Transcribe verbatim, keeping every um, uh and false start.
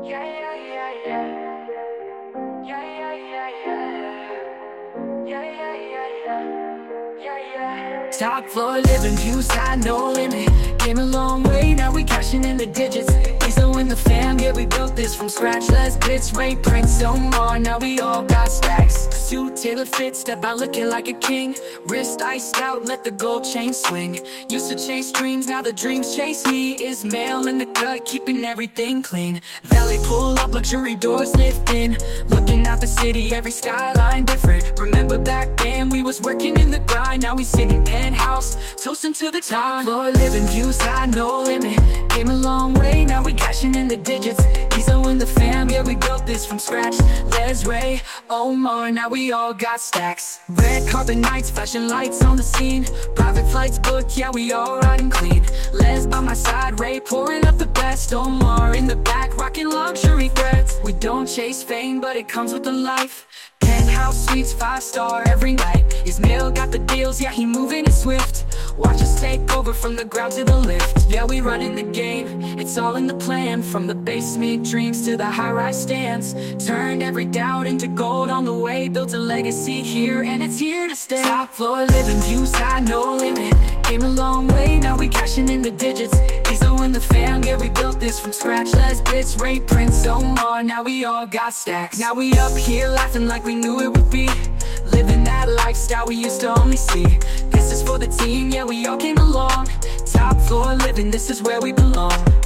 Yeah, yeah, yeah, yeah. Yeah, yeah, yeah, yeah. Yeah, yeah, yeah, yeah. Yeah, yeah. Top floor living, view side, no limit. Came a long way, now we cashing in the digits. Diesel in the fam, yeah, we built this from scratch. Less bits, rate prints, so more, now we all got stacks. Suit, tailor fit, step out looking like a king. Wrist iced out, let the gold chain swing. Used to chase dreams, now the dreams chase me. Is mail in the cut, keeping everything clean. Valley pull up, luxury doors lifting. Looking out the city, every skyline different. Remember back then, we was working in the grind. Now we sitting penthouse, toasting to the top. Floor living, view side, no limit. Came a long way, now we cashing in the digits. Diesel in the fam, yeah, we built this from scratch. Les Ray, Omar, now we all got stacks. Red carpet nights, flashing lights on the scene. Private flights booked, yeah, we all riding clean. Les by my side, Ray pouring up the best. Omar in the back, rocking luxury threads. We don't chase fame, but it comes with the life. Penthouse suites, five star every night. Ismail got the deals, yeah, he moving it swift. Watch us take over from the ground to the lift. Yeah, we running the game, it's all in the plan. From the basement dreams to the high-rise stands. Turned every doubt into gold on the way. Built a legacy here, and it's here to stay. Top floor living, view side, no limit. Came a long way, now we cashing in the digits. Diesel in the fam, yeah, we built this from scratch. Less bits, rate prints, so more, now we all got stacks. Now we up here laughing like we knew it would be. Living that lifestyle we used to only see. This is for the team, yeah, we all came along. Top floor living, this is where we belong.